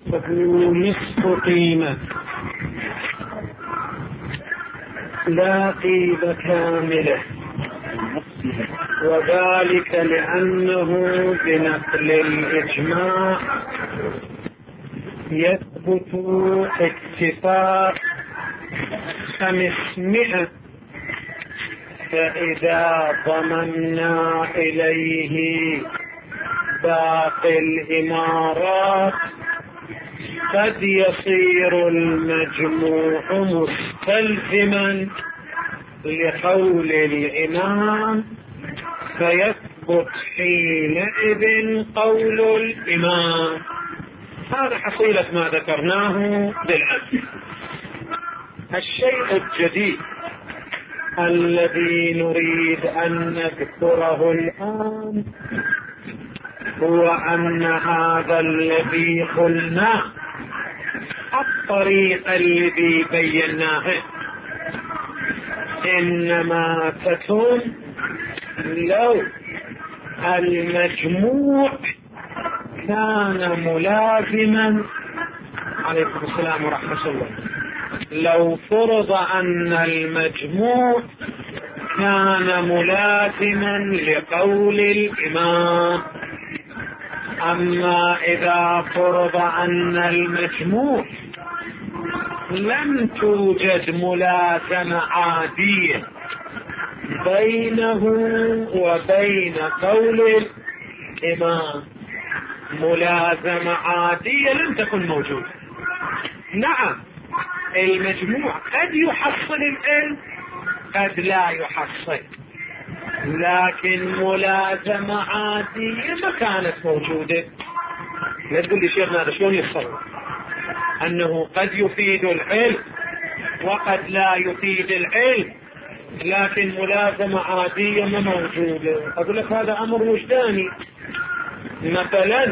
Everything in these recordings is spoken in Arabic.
فهو نصف قيمة لا قيمة كاملة، وذلك لأنه بنقل الإجماع يثبت اكتفاء 500، فإذا ضممنا إليه باقي الإمارات قد يصير المجموع مستلزما لقول الإمام، فيثبت حينئذ قول الإمام. هذا حصيلة ما ذكرناه بالأمس. الشيء الجديد الذي نريد أن نذكره الآن هو أن هذا الذي قلناه، الطريقة الذي بيناها، إنما تكون لو المجموع كان ملازما. عليكم السلام ورحمة الله. لو فرض أن المجموع كان ملازما لقول الإمام. أما إذا فرض أن المجموع لم توجد ملازمة عادية بينه وبين قول الإمام، ملازمة عادية لم تكن موجودة. نعم، المجموع قد يحصل العلم قد لا يحصل، لكن ملازمة عادية ما كانت موجودة. لا تقول لي شيخنا هذا شلون يتصور أنه قد يفيد العلم وقد لا يفيد العلم، لكن ملازمة عادية ما موجودة. أقول لك هذا أمر وجداني. مثلا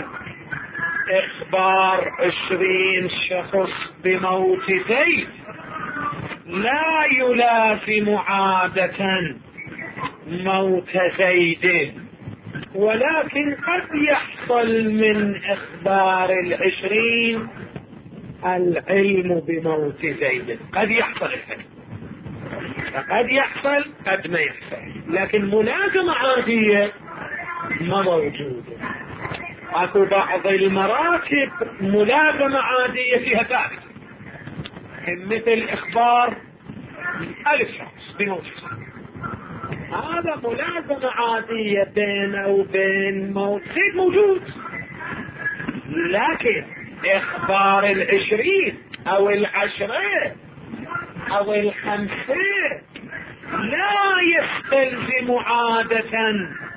إخبار 20 شخص بموت زيد لا يلازم عادة موت زيد، ولكن قد يحصل من إخبار 20 العلم بموت زيد. قد يحصل العلم، قد يحصل قد ما يحصل، لكن ملازمة عادية ما موجودة. اكو بعض المراتب ملازمة عادية فيها ثابت، مثل إخبار 1000 شخص بموت زيد، هذا ملازمة عادية بينه وبين موت زيد موجود. لكن إخبار 20 أو 10 أو 5 لا يستلزم عادة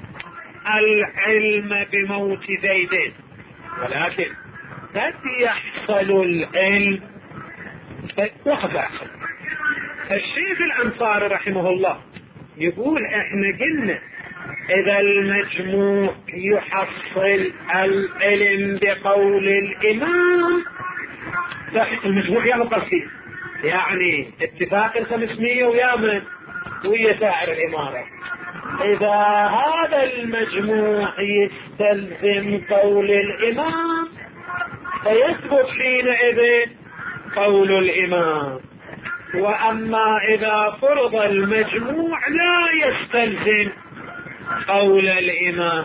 العلم بموت زيد، ولكن قد يحصل العلم وقد يحصل. الشيخ الأنصاري رحمه الله يقول احنا قلنا اذا المجموع يحصل العلم بقول الامام، المجموع يبقى فيه يعني اتفاق 500 ويا من ويا سائر الامارة. اذا هذا المجموع يستلزم قول الامام فيثبت حينئذ قول الامام. واما اذا فرض المجموع لا يستلزم قول الامام،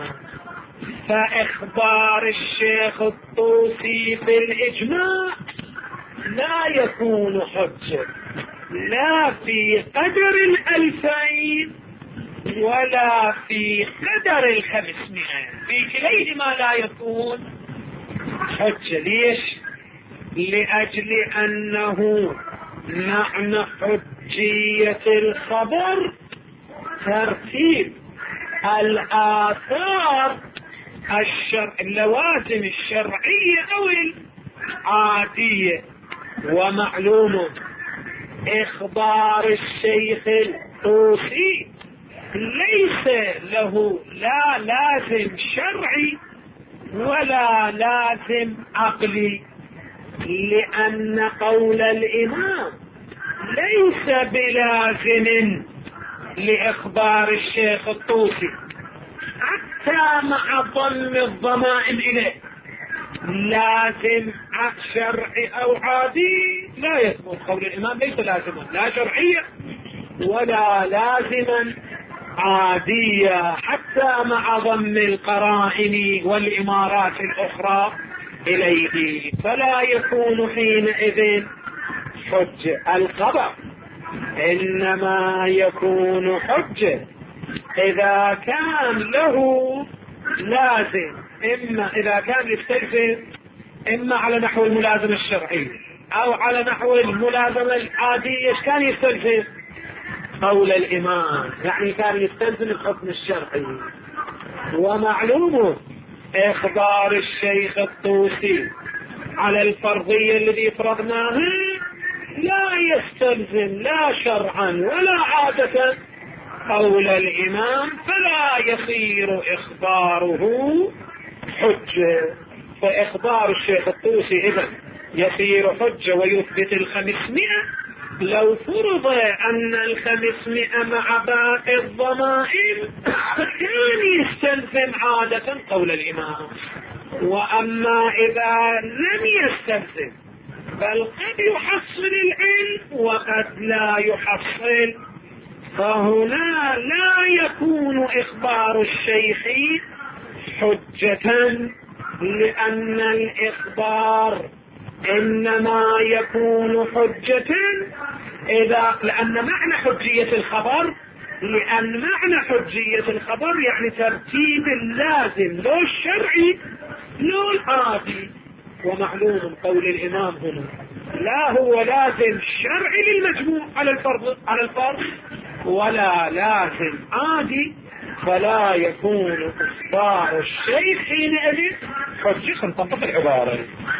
فاخبار الشيخ الطوسي في الاجماع لا يكون حجة لا في قدر 2000 ولا في قدر 500، في كليهما لا يكون حجة. ليش؟ لأجل أنه معنى حجية الخبر ترتيب الآثار اللوازم الشرعية أو العادية. ومعلوم إخبار الشيخ الطوسي ليس له لا لازم شرعي ولا لازم عقلي، لأن قول الإمام ليس بلازم لإخبار الشيخ الطوسي حتى مع ضم الضمائم إليه. لازم شرعي أو عادي لا يثبت. قول الإمام ليس لازما لا شرعيا ولا لازما عادية حتى مع ضم القرائن والإمارات الأخرى إليه، فلا يكون حينئذ حجة. الخبر إنما يكون حجة إذا كان له لازم، إما إذا كان يستلزم إما على نحو الملازمة الشرعي أو على نحو الملازمة العادية. إيش كان يستلزم؟ قول الإمام، يعني كان يستلزم الحكم الشرعي. ومعلوم إخبار الشيخ الطوسي على الفرضية الذي فرضناه لا يستلزم لا شرعا ولا عادة قول الإمام، فلا يصير إخباره حجة. فإخبار الشيخ الطوسي إذن يصير حجة ويثبت 500 لو فرض أن 500 مع باقي الضمائر كان يستلزم عادة قول الإمام. وأما إذا لم يستلزم بل قد يحصل العلم وقد لا يحصل، فهنا لا يكون إخبار الشيخ حجة، لأن الإخبار إنما يكون حجة لأن معنى حجية الخبر يعني ترتيب اللازم لو الشرعي لو العادي. ومعلوم قول الإمام هنا لا هو لازم شرعي للمجموع على الفرض ولا لازم عادي، فلا يكون إخبار الشيخ حينئذ حجة. نطبق العبارة.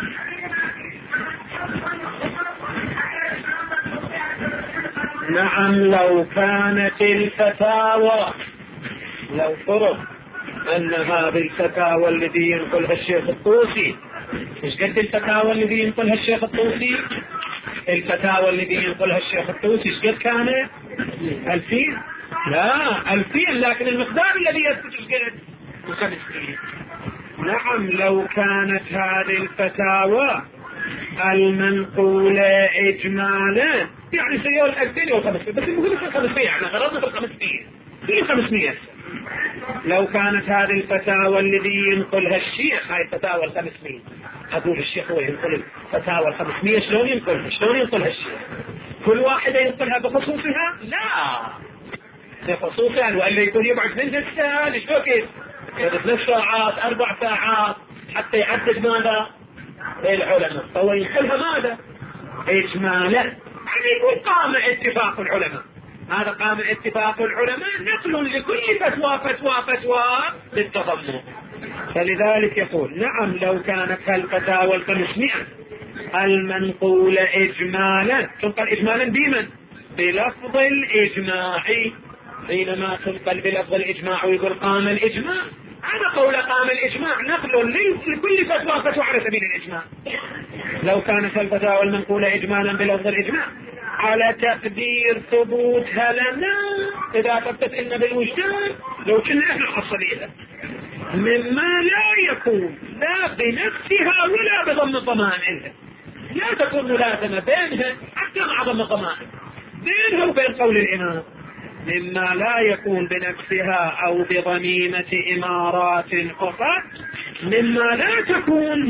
نعم لو كانت الفتاوى، لو فرض أن هذه الفتاوى الذي ينقلها الشيخ الطوسي، مش قد الفتاوى الذي ينقلها الشيخ الطوسي؟ الفتاوى الذي ينقلها الشيخ الطوسي ايش قد كانت؟ 2000؟ لا 2000، لكن المقدار الذي يثبت ايش قد؟ 500. نعم لو كانت هذه الفتاوى المنقولة إجمالا يعني سيقول 2500، بس المهم 500، يعني غرضنا في 500. لو كانت هذه الفتاوى الذي ينقلها الشيخ، هاي الفتاوى 500، أقول الشيخ هو ينقل الفتاوى 500، شلون ينقلها الشيخ؟ كل واحدة ينقلها بخصوصها؟ لا بخصوصها، وإلا يكون يبعد من الساعة شو كيف 3 ساعات 4 ساعات حتى يعدد ماذا العلماء، فهو ينقلها ماذا إجمالا، يعني يقول قام اتفاق العلماء. هذا قام اتفاق العلماء نقل لكل فتوى للتضمن. فلذلك يقول نعم لو كانت هالفتاوى 500 المنقولة إجمالا، تنقل إجمالا بمن؟ بلفظ الإجماع. حينما تنقل بلفظ الإجماع ويقول قام الإجماع، هذا قول قام الإجماع نقل لكل فتوى على سبيل الإجماع. لو كانت الفتاوى المنقولة إجمالا بلفظ الإجماع على تقدير ثبوتها لنا إذا ثبتت لنا بالوجدان، لو كنا احنا حصليها مما لا يكون لا بنفسها ولا بضم الضمائر، لا تكون ملازمة بينها حتى مع ضم الضمائر بينها وبين قول الإمام، مما لا يكون بنفسها أو بضميمة إمارات أخرى، مما لا تكون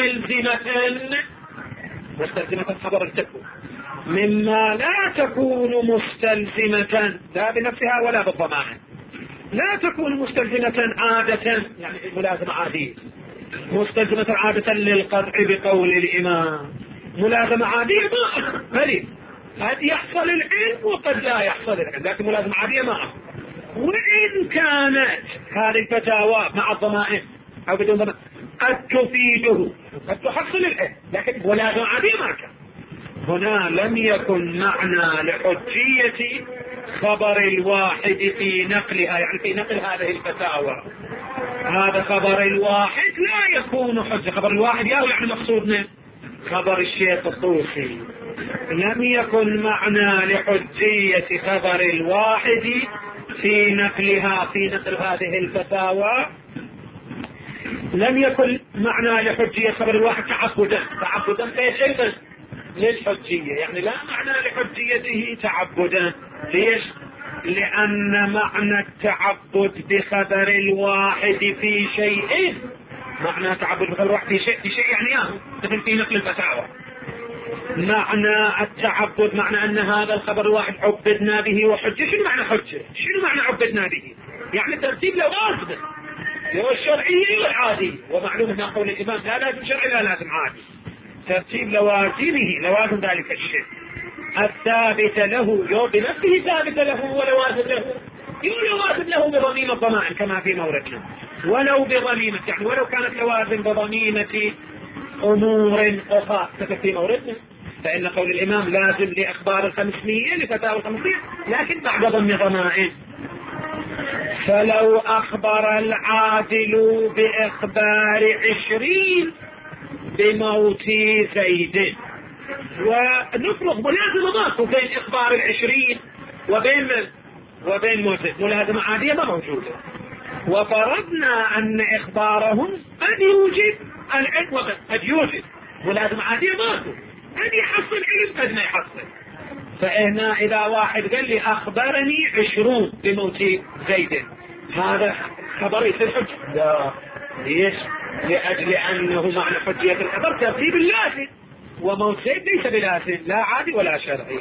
مستلزمة خبر التكون، مما لا تكون مستلزمة لا بنفسها ولا بالضمائر، لا تكون مستلزمة عادة يعني ملازمة عادية، مستلزمة عادة للقطع بقول الإمام، ملازمة عادية ما قد يحصل العلم وقد لا يحصل العلم، لكن ملازمة عادية ما أحصل. وإن كانت هذه الفتاوى مع الضمائر أو بدون ضمائر قد تفيده، قد تحصل العلم، لكن ملازمة عادية ما كان. هنا لم يكن معنى لحجية خبر الواحد في نقلها، يعني في نقل هذه الفتاوى، هذا خبر الواحد لا يكون حجة. خبر الواحد يعني مقصودنا خبر الشيخ الطوسي، لم يكن معنى لحجية خبر الواحد في نقل هذه الفتاوى لم يكن معنى لحجية خبر الواحد تعبدا ليش علما للحجية، يعني لا معنى لحجيته تعبدا. ليش؟ لأن معنى التعبد بخبر الواحد في شيء، معنى تعبد بخبر الواحد في شيء يعني مثل في نقل الفتاوى. معنى التعبد معنى أن هذا الخبر الواحد عبدنا به وحجة. شنو معنى حجة؟ شنو معنى عبدنا به؟ يعني ترتيب لوازمه، هو الشرعي والعادي، ومعلوم أن قول الإمام لا لازم شرعي لا لازم عادي، ترتيب لوازم ذلك الشيء الثابت له، يو بنفسه ثابت له ولوازم له، يو لوازم له بضميمة ضمائر كما في موردنا، ولو بضميمة، يعني ولو كانت لوازم بضميمة أمور أخرى كما في موردنا، فإن قول الإمام لازم لأخبار 500 لفتاوى 500 لكن بعد ضم ضمائر. فلو أخبر العادل بإخبار 20 بموت زيد، ونفرض ملازمة ماكو بين إخبار 20 وبين موت زيد، ملازمة عادية ما موجودة، وفرضنا أن إخبارهم قد يوجد العلم وقد يوجد ملازمة عادية ماكو، أن يحصل علم قد ما يحصل. فهنا إذا واحد قال لي أخبرني 20 بموت زيد، هذا خبر يصير حجة؟ لا. ليش؟ لأجل أنه معنى حجية الخبر ترتيب اللازم، وموت زيد ليس بلازم لا عادي ولا شرعي.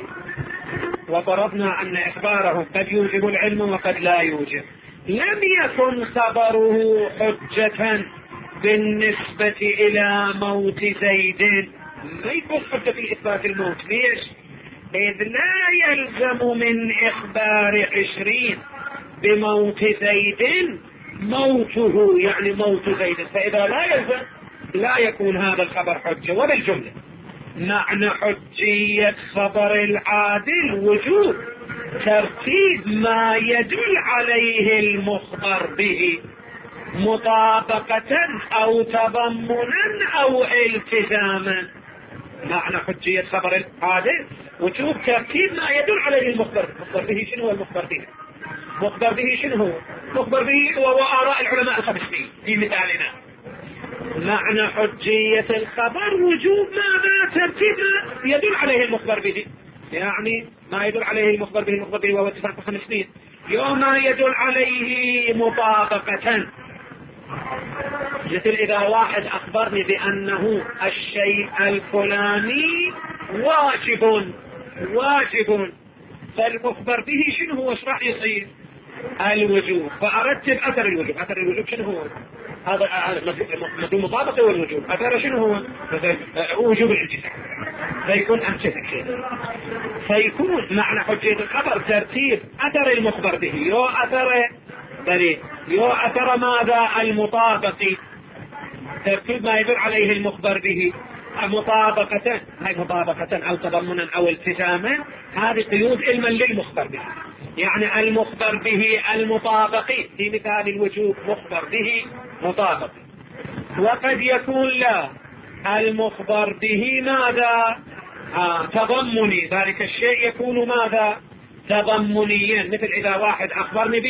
وفرضنا أن إخبارهم قد يوجب العلم وقد لا يوجب، لم يكن خبره حجة بالنسبة إلى موت زيد، ما يكون حجة في إثبات الموت. ليش؟ إذ لا يلزم من إخبار 20 بموت زيد موته، يعني موت زيد، فإذا لا يلزم لا يكون هذا الخبر حجة. وبالجملة معنى حجية خبر العادل وجوب ترتيب ما يدل عليه المخبر به مطابقة أو تضمنا أو التزاما. معنى حجية خبر العادل وجوب ترتيب ما يدل عليه المخبر. المخبر به شنو هو المخبر به؟ مخبر به شنو هو؟ مخبر به هو آراء العلماء 500 في مثالنا. معنى حجية الخبر وجوب ماذا؟ ترتيب ما يدل عليه المخبر به، يعني ما يدل عليه المخبر به وهو اتفاق 500 يوم ما يدل عليه مطابقة. مثل إذا واحد أخبرني بأنه الشيء الفلاني واجب، فالمخبر به شنو هو؟ ايش راح يصير؟ الوجوب، فأرتب أثر الوجوب. أثر الوجوب شنو هو؟ هذا مفهوم مطابقة والوجوب. أثر شنو هو؟ مثلا وجوب الالتزام، فيكون أمثلة كذا. فيكون معنى حجية الخبر ترتيب أثر المخبر به، يو أثر ماذا؟ المطابق، ترتيب ما يدل عليه المخبر به مطابقة، هاي مطابقة أو تضمنا أو التزاما، هذه قيود علما للمخبر به. يعني المخبر به المطابق في مثال الوجوب مخبر به مطابق، وقد يكون لا المخبر به ماذا؟ تضمني، ذلك الشيء يكون ماذا؟ تضمنيا. مثل إذا واحد أخبرني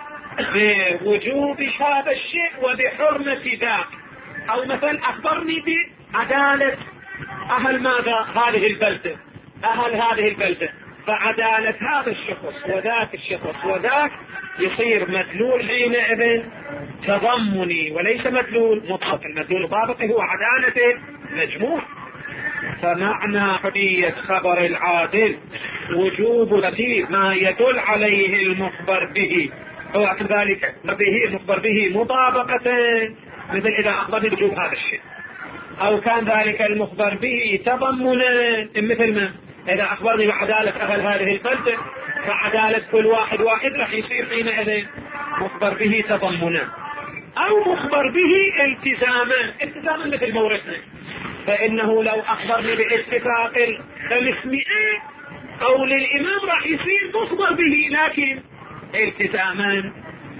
بوجوب هذا الشيء وبحرمة ذاك، أو مثلا أخبرني بعدالة أهل ماذا؟ هذه البلدة، فعدالة هذا الشخص وذاك الشخص وذاك يصير مدلول حينئذ تضمني وليس مدلول مطابق. المدلول المطابق هو عدالة المجموع. فمعنى حجية خبر العادل وجوب ترتيب ما يدل عليه المخبر به، هو كذلك المخبر به مطابقة. مثل إذا أخبرني بوجوب هذا الشيء، أو كان ذلك المخبر به تضمنا، مثل ما إذا أخبرني بعدالة أهل هذه البلدة، فعدالة كل واحد راح يصير حينئذ مخبر به تضمنا، أو مخبر به التزاما مثل موردنا. فإنه لو أخبرني باتفاق 500 قول الإمام راح يصير مخبر به لكن التزاما.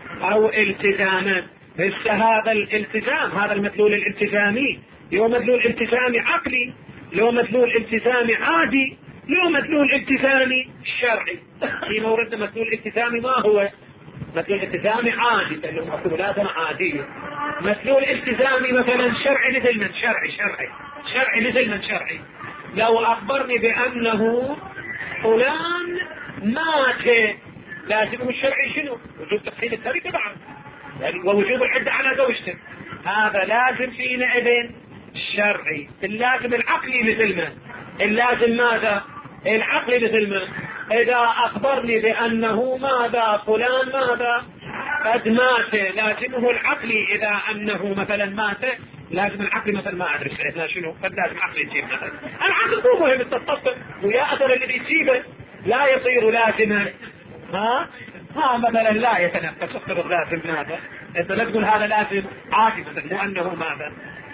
هذا الالتزام، هذا المدلول الالتزامي، لو مدلول التزامي عقلي، لو مدلول التزامي عادي، لو مدلول التزامي شرعي. في موردنا مدلول التزامي ما هو؟ مدلول التزامي عادي، لأنه مدلولاتنا عادية. مدلول التزامي مثلا شرعي مثل من شرعي مثل من شرعي. لو أخبرني بأنه فلان مات، لازم الشرعي شنو؟ وجوب تقسيم التركة بعد، يعني ووجوب العدة على زوجته، هذا لازم حينئذ الشرعي. اللازم العقلي مثل ما اللازم ماذا؟ العقلي مثل ما إذا أخبرني بأنه ماذا فلان ماذا قد مات، لازمه العقلي. إذا أنه مثلا مات لازم العقل مثلا ما أدري سألنا شنو، قد لازم عقل يجيب مثلا. العقل مو مهم التطبق ويا أثر اللي بيجيبه لا يصير لازما. مثلا لا يتنفس افترض لازم ماذا، انت لا تقول هذا لازم عادي مثلا مو انه ماذا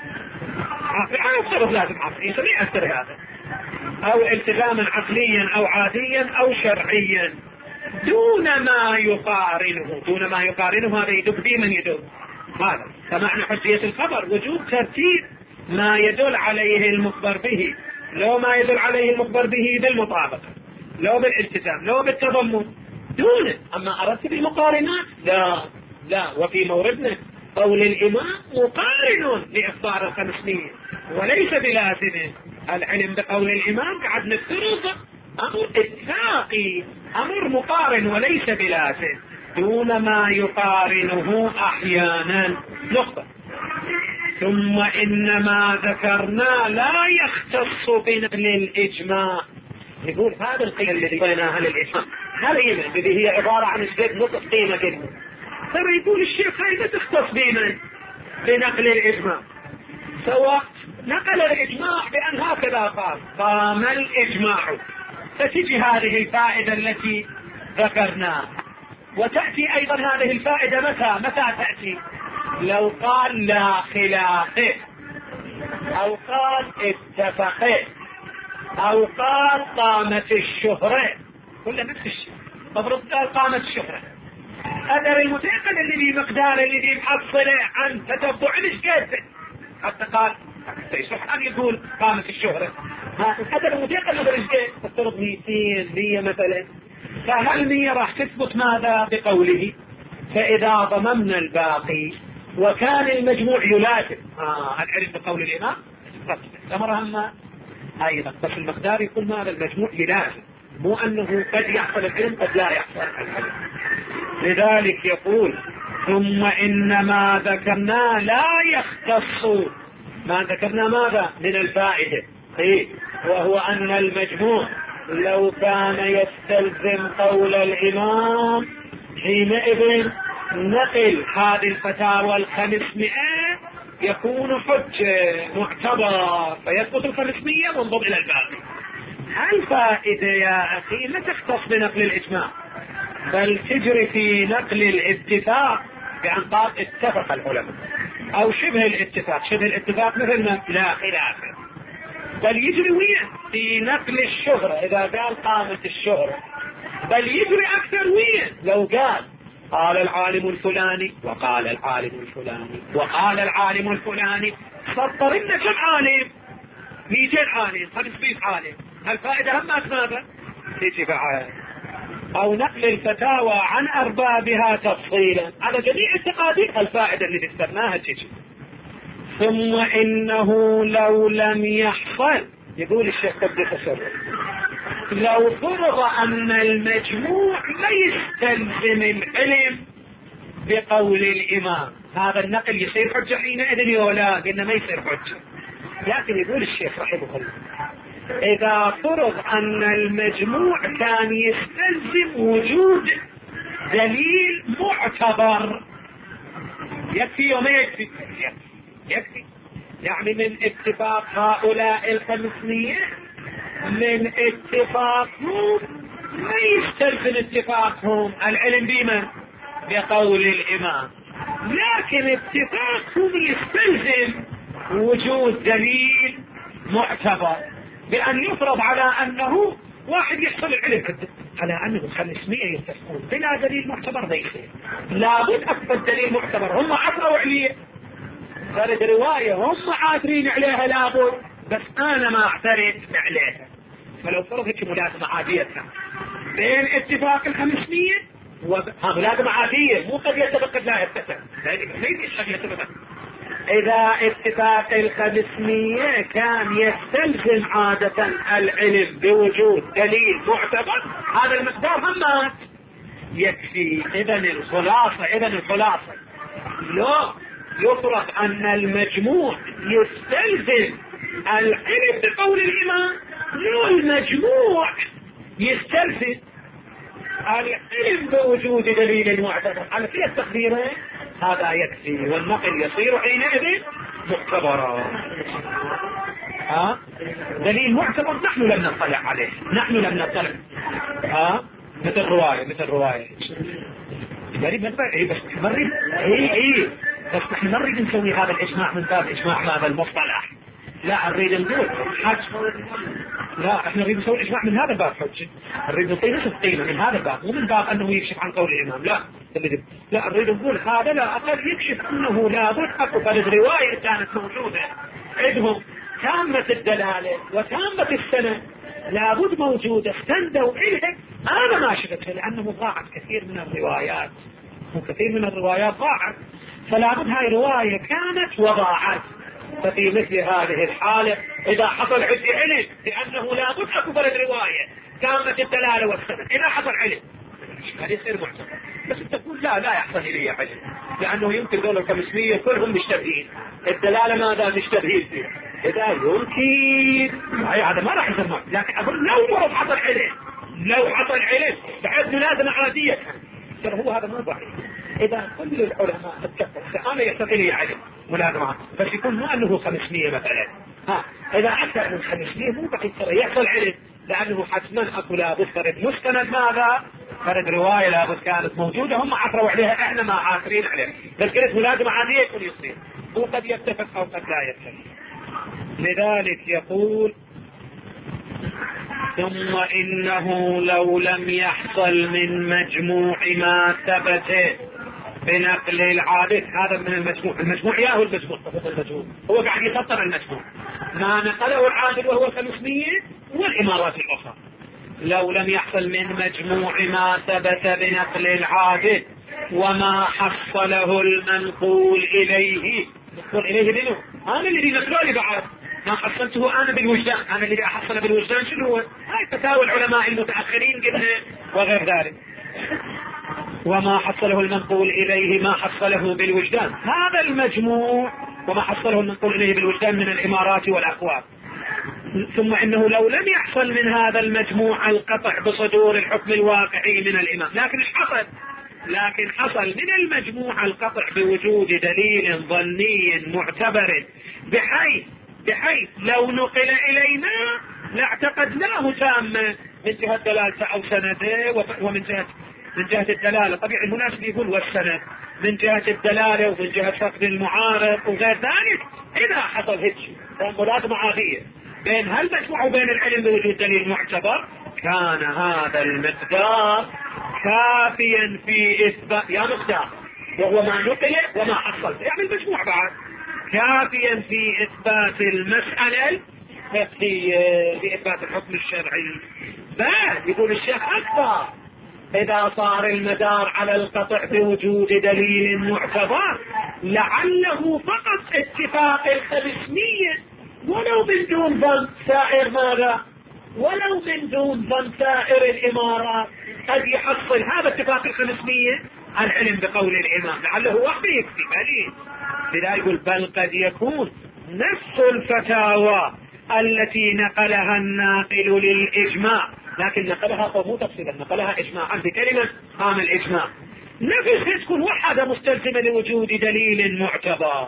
افترض لازم عقلي ما يأثر هذا، او التزاما عقليا او عاديا او شرعيا دون ما يقارنه هذا يدب بمن يدب هذا. فمعنى حجية الخبر وجود ترتيب ما يدل عليه المخبر به، لو ما يدل عليه المخبر به بالمطابقة، لو بالالتزام، لو بالتضمن دونه. اما اردت بالمقارنات لا. وفي موردنا قول الامام مقارن لاخبار 500 وليس بلازم. العلم بقول الامام قاعد نفترض امر اتفاقي، امر مقارن وليس بلازم، دون ما يقارنه احيانا. نقطة. ثم انما ذكرنا لا يختص بنقل الاجماع. يقول هذا القيمة الذي بيناها للاجماع هذا الذي هي عبارة عن نصف قيمة كلمة، ترى يقول الشيخ هاي لا تختص بنقل الاجماع، سواء نقل الاجماع بان هكذا قام الاجماع، فتجي هذه الفائدة التي ذكرناها. وتأتي ايضا هذه الفائدة متى تأتي؟ لو قال لا خلاف، او قال اتفق، او قال قامت الشهرة، كل نفس الشيء. مفروض قال قامت الشهرة، قدر المتيقن اللي بمقدار اللي محصله عن تتبع الاشكال، حتى قال يصح ان يقول قامت الشهرة. القدر المتيقن هذا الاشكال تفترض 200 مثلا، فهل 100 راح تثبت ماذا بقوله؟ فاذا ضممنا الباقي وكان المجموع يلازم العلم بقول الامام امر هم ايضا، بس المقدار يكون ماذا المجموع يلازم، مو انه قد يحصل العلم قد لا يحصل العلم. لذلك يقول ثم انما ذكرنا لا يختص، ما ذكرنا ماذا من الفائدة، وهو ان المجموع لو كان يستلزم قول الامام حينئذ نقل هذه الفتاوى 500 يكون حجة معتبر، فيسقط 500 وانضم الى الباقي. الفائدة يا اخي لا تختص بنقل الاجماع، بل تجري في نقل الاتفاق بأن قال اتفق العلماء، او شبه الاتفاق مثل ما لا خلاف، بل يجري وين في نقل الشهرة إذا قال قامت الشهرة، بل يجري أكثر وين لو قال العالم الفلاني وقال العالم الفلاني وقال العالم الفلاني، سطر لنا كم عالم؟ 200 عالم 500 عالم. الفائدة هم ماذا؟ تيجي بعد او نقل الفتاوى عن اربابها تفصيلا على جميع التقادير، الفائدة اللي ذكرناها تيجي. ثم انه لو لم يحصل، يقول الشيخ قد تسرع، لو فرض ان المجموع لا يستلزم العلم بقول الامام، هذا النقل يصير حجة حينئذ ولا؟ قلنا ما يصير حجة. لكن يقول الشيخ رحمه الله اذا فرض ان المجموع كان يستلزم وجود دليل معتبر، يكفي وما يكفي؟ يكفي. يعني من اتفاق هؤلاء 500 من اتفاقهم ما يستلزم اتفاقهم العلم بمن؟ بقول الامام، لكن اتفاقهم يستلزم وجود دليل معتبر، بأن يفرض على أنه واحد يحصل العلم عنده، على أنه 500 يتفقون بلا دليل معتبر لا يصير، لابد أكبر دليل معتبر. هم عثروا عليه، صارت رواية هم عاثرين عليها لابد، بس أنا ما اعترف عليها. فلو فرض هيك ملازمة عادية بين اتفاق 500 ملازمة عادية، مو قد يتفق قد لا يتفق. إذا اتفاق ال500 كان يستلزم عادة العلم بوجود دليل معتبر، هذا المقدار هم مات يكفي. إذا الخلاصة لا يفرض أن المجموع يستلزم العلم بقول الإمام، لا المجموع يستلزم العلم بوجود دليل معتبر. على كلا التقديرين هذا يكفي، والنقل يصير حينئذ معتبرا. دليل معتبر نحن لم نطلع عليه، مثل رواية بس نحن ما نريد نسوي هذا الإجماع من باب إجماع هذا المصطلح، لا نريد نقول لا احنا نريد نسوي الإجماع من هذا الباب حجة، نريد نعطي نصف قيمة من هذا الباب، مو من باب أنه يكشف عن قول الإمام. لا نريد نقول هذا لا أقل يكشف أنه لابد أكو بلد رواية كانت موجودة عندهم تامة الدلالة وتامة السنة، لابد موجودة استندوا إليه. أنا ما شفتها لأنه ضاعت كثير من الروايات، ضاعت، فلابد هاي رواية كانت وضاعت. ففي مثل هذه الحالة إذا حصل عندي علم لأنه لابد أكو بلد رواية تامة الدلالة والسنة، إذا حصل علم هذا يصير معتبر. بس تقول لا يحصل لي علم، لأنه يمكن دول 500 كلهم مشتبهين، الدلالة ماذا مشتبهين فيه، إذا يمكن هذا ما راح يصير معتبر. لكن أقول لو حصل علم بعد ملازمة عادية ترى هو هذا مو ضعيف. إذا كل العلماء اتفقوا أنا يستطيع علم ملازمة، بس يكون مو أنه 500 مثلا، إذا أكثر من 500 مو ضعيف ترى يحصل علم، لأنه حتما أكو لابد فرد مستند، ماذا فرد رواية لابد كانت موجودة، هم عثروا عليها احنا ما عاثرين عليها، بس كانت ملازمة عادية يكون يصير، هو قد يتفق أو قد لا يتفق. لذلك يقول ثم إنه لو لم يحصل من مجموع ما ثبت بنقل العادة، هذا من المجموع ياهو المجموع هو قاعد يسطر المجموع ما نقله العادل وهو 500 والإمارات الأخرى. لو لم يحصل من مجموع ما ثبت بنقل العادل وما حصله المنقول إليه، منه أنا الذي نقله لي بعد ما حصلته أنا بالوجدان، أنا الذي أحصل بالوجدان شنو هو؟ هاي فتاوى العلماء المتأخرين قلنا وغير ذلك. وما حصله المنقول إليه ما حصله بالوجدان، هذا المجموع وما حصله المنقول إليه بالوجدان من الإمارات والأقوال. ثم إنه لو لم يحصل من هذا المجموع القطع بصدور الحكم الواقعي من الإمام، لكن حصل من المجموع القطع بوجود دليل ظني معتبر بحيث لو نقل إلينا لاعتقدناه تاما من جهة دلالته أو سنده، ومن جهة الدلالة طبيعي المناسب يقول والسند من جهة الدلالة ومن جهة فقد المعارض وغير ذلك. إذا حصل هيك ملازمة عادية بين هالمجموع وبين العلم بوجود دليل معتبر، كان هذا المقدار كافيا في إثبات يا مقدار وهو ما نقل وما حصل، يعني المجموع بعد كافيا في إثبات المسألة في إثبات الحكم الشرعي. بل يقول الشيخ أكبر إذا صار المدار على القطع بوجود دليل معتبر لعله فقط اتفاق 500 ولو من دون ظن سائر ماذا، ولو من دون ظن سائر الإمارات قد يحصل هذا اتفاق 500 العلم بقول الإمام، لعله وحده يكفي بليل. لذا يقول بل قد يكون نفس الفتاوى التي نقلها الناقل للإجماع، لكن نقلها مو تفصيلا، نقلها إجماعا بكلمة قام الإجماع، نفسها تكون وحدة مستلزمة لوجود دليل معتبر،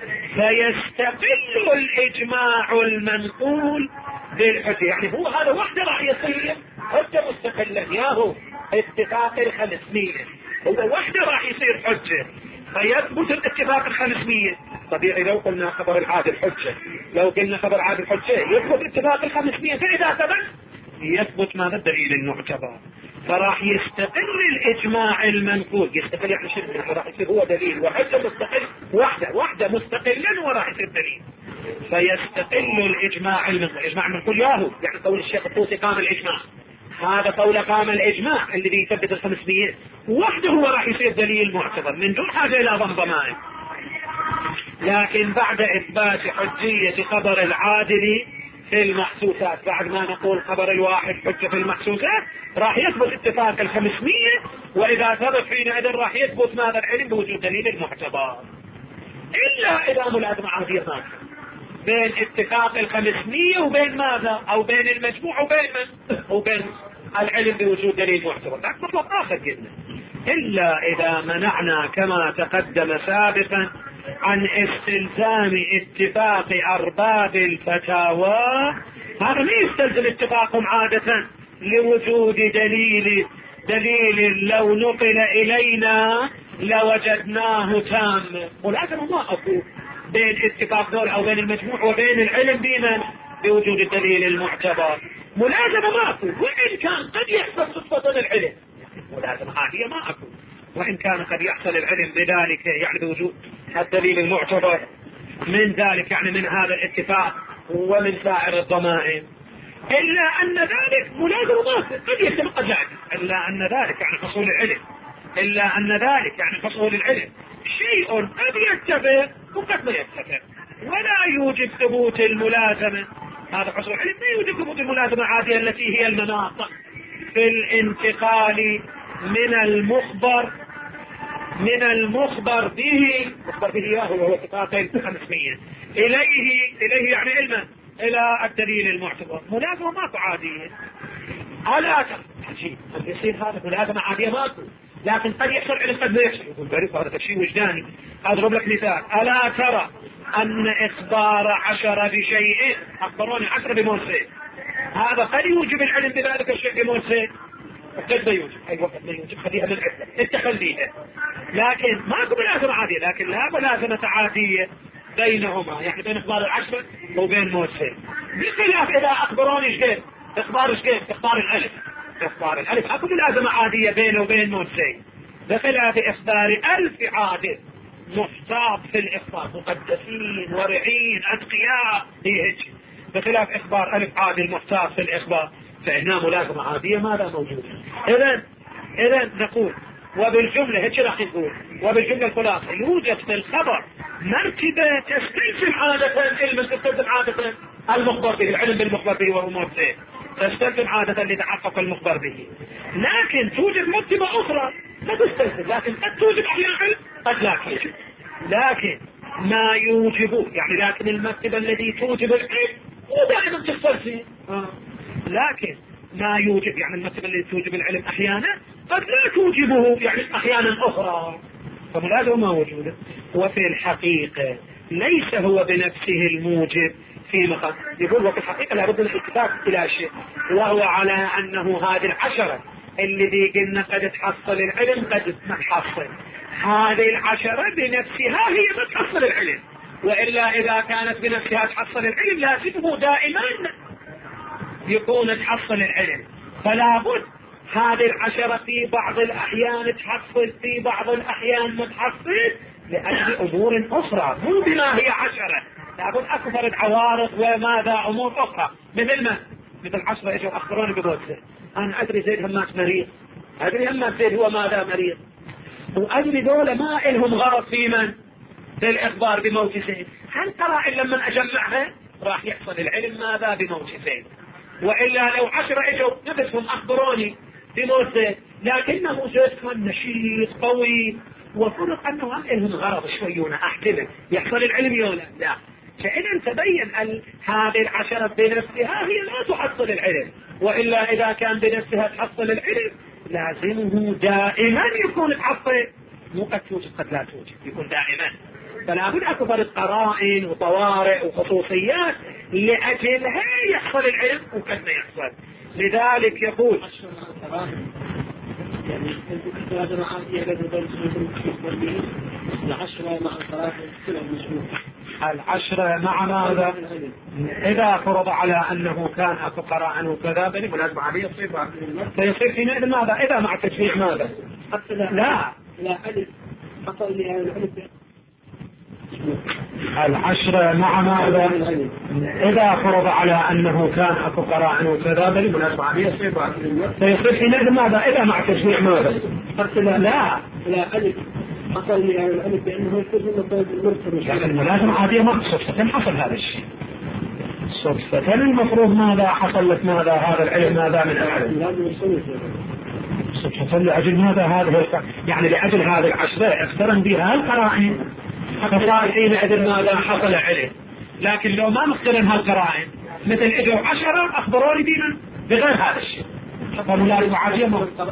فيستقل الإجماع المنقول بالحجة. يعني هو هذا وحده راح يصير حجة مستقلة، ياهو اتفاق 500 هو وحده راح يصير حجة، فيثبت الاتفاق 500. طبيعي لو قلنا خبر العادل حجة، لو قلنا خبر عادل حجة يثبت اتفاق 500، فإذا ثبت يثبت ماذا الدليل المعتبر، فراح يستقل الإجماع المنقول. يستقل يعني شنو؟ راح يصير هو دليل وحجة مستقل، وحدة مستقلا وراح يصير دليل، فيستقل الإجماع المنقول. الإجماع المنقول ياهو يعني قول الشيخ الطوسي قام الإجماع، هذا قول قام الإجماع الذي يثبت 500 وحده هو راح يصير دليل معتبر من دون حاجة إلى ضمائن. لكن بعد إثبات حجية خبر العادل في المحسوسات، بعد ما نقول خبر الواحد حجة في المحسوسات، راح يثبت اتفاق 500، وإذا ثبت حينئذ راح يثبت ماذا؟ العلم بوجود دليل المعتبر. إلا إذا ملازمة عادية ما بين اتفاق 500 وبين ماذا؟ أو بين المجموع وبين العلم بوجود دليل معتبر، لكن مطلب آخر جدا. إلا إذا منعنا كما تقدم سابقا عن استلزام اتفاق أرباب الفتاوى، هذا ما يستلزم اتفاقهم عادة لوجود دليل لو نقل إلينا لوجدناه تام. ولازم ما أقول بين اتفاق دول أو بين المجموع وبين العلم بمن؟ بوجود الدليل المعتبر. ملازمة ما أقول، وإن كان قد يحصل صدفة العلم، ملازمة عادية ما أقول، وإن كان قد يحصل العلم بذلك يعني بوجود الدليل المعتبر من ذلك، يعني من هذا الاتفاق ومن سائر الضمائن. إلا أن ذلك ملازمة ما قد يحتمل قد لا، إلا أن ذلك يعني حصول العلم، إلا أن ذلك يعني حصول العلم شيء قد يتفق وقد ما يتفق، ولا يوجب ثبوت الملازمة. هذا حصول العلم لا يوجب ثبوت الملازمة عادية التي هي المناط في الانتقال من المخبر به وهو اتفاق 500 إليه يعني علما إلى الدليل المعتبر. ملازمة ماكو عادية. ألا يصير هذا ملازمة عادية ماكو، لكن قد يحصل علم قد لا يحصل. يقول بعرف هذا تفسير وجداني. أضرب لك مثال: ألا ترى أن إخبار 10 بشيء، أخبروني 10 بموسى، هذا قد يوجب العلم بذلك الشيء بموسى، قد لا يوجب. أي وقت لا يوجب خليها من عدة، انت خليها. لكن ماكو ملازمة عادية، لكن لا ملازمة عادية بينهما، يعني بين إخبار 10 وبين موسى، بخلاف إذا أخبروني ايش إخبار الألف أكو ملازمة عادية بينه وبين موسى، بخلاف إخبار 1000 عادل محتاط في الإخبار، مقدسين ورعين أتقياء، هي هيك. بخلاف إخبار 1000 عادل محتاط في الإخبار، فهنا ملازمة عادية ماذا موجودة. إذن نقول وبالجملة هيك راح نقول، وبالجملة الخلاصة يوجد في الخبر مرتبة تستلزم عادة المخبر به، العلم بالمخبر به وهو موسى، تستلزم عادة لتحقق المخبر به. لكن توجد مرتبة أخرى لا تستلزم، لكن قد توجد أحيانا قد لا توجد. لكن ما يوجبه يعني، لكن المرتبة التي توجب العلم ودائما تستلزم، لكن ما يوجب يعني المرتبة التي توجب العلم أحيانا قد لا توجبه يعني أحيانا أخرى، فملازمة ما وجوده. وفي الحقيقة ليس هو بنفسه الموجب في مقام، يقول وفي الحقيقة لابد من الاتفاق إلى شيء، وهو على أنه هذه 10 الذي قلنا قد تحصل العلم قد ما تحصل، هذه 10 بنفسها هي ما تحصل العلم، وإلا إذا كانت بنفسها تحصل العلم لازمه دائما يكون تحصل العلم. فلا بد هذه 10 في بعض الأحيان تحصل، في بعض الأحيان ما تحصل، لأجل أمور أخرى مو بما هي 10. لابد أكثر عوارض وماذا أمور أخرى، مثل 10 إجوا أخبروني بموته، أنا أدري زيد همات مريض، أدري همات زيد هو ماذا مريض، وأدري دولة ما إلهم غرض في من؟ في الإخبار بموت زيد. هل ترى إن لما أجمعها راح يحصل العلم ماذا بموت زيد؟ وإلا لو 10 إجوا نفسهم أخبروني بموت زيد، لكنه زيد كان نشيط قوي، وفرق أنه هم إلهم غرض شويون، أحتمل يحصل العلم يولا لا. فإذا تبين هذه 10 بنفسها هي لا تحصل العلم، وإلا إذا كان بنفسها تحصل العلم لازمه دائما يكون تحصل، مو قد توجد قد لا توجد، يكون دائما. فلا بد أكبر قرائن وطوارئ وخصوصيات لأجلها يحصل العلم وقد ما يحصل. لذلك يقول يعني الكتابة عادية بين العشرة مع القرائن كل المشروع. 10 مع ماذا؟ إذا فرض على أنه كان أكو قرائن وكذا بني ملازمة عادية فيصير في ماذا؟ إذا مع تشريع ماذا؟ لا ألف حصل لي الألف العشرة مع ماذا؟ إذا فرض على أنه كان أكو قرائن وكذا بل مناسبة عليه سيصير حينئذ ماذا؟ إذا مع تشريع ماذا؟ لا ألف حصل لي على الألف بأنه يكون المرسل. لكن الملازمة عادية ما صدفة حصل هذا الشيء. صدفة المفروض ماذا حصل لك ماذا هذا العلم ماذا من العلم؟ صدفة لأجل ماذا هذا يعني لأجل هذه العشرة اقترن بها القرائن فصار حينئذ ماذا حصل علم. لكن لو ما مقترن هالقرائن مثل اجوا 10 اخبروني بمن بغير هذا الشيء فملازمة عادية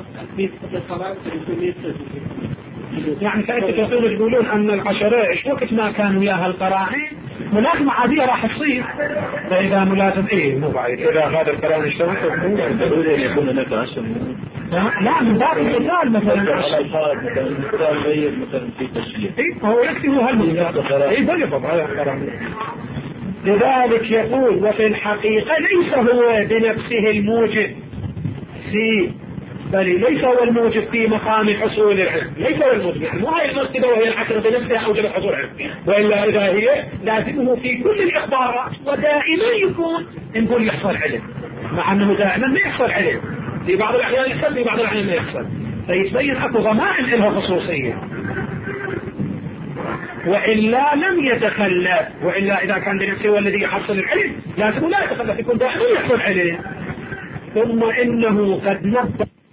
يعني كأنك تقولون أن العشرة إيش وقت ما كانوا وياها القرائن ملازمة عادية راح تصير. فإذا ملازم مو بعيد إذا هذا القرائن اشتغلت يكون هناك 10 لا من باب المثال مثلا مثال غير مثلا في تشريع هو يكتب هالمثال لذلك يقول وفي الحقيقة ليس هو بنفسه الموجب في بل ليس هو الموجب في مقام حصول العلم. ليس هو الموجب يعني مو هي المرتبة وهي العشرة بنفسها أوجب حصول العلم وإلا إذا هي لازمه في كل الإخبارات ودائما يكون نقول يحصل علم مع أنه دائما ما يحصل علم في بعض الأحيان يحصل في بعض الأحيان ما يحصل فيتبين أكو ضمائن لها خصوصية وإلا لم يتخلف. وإلا إذا كان بنفسه هو الذي يحصل العلم لازم لا يتخلف يكون دائما يحصل علم. ثم إنه قد نبه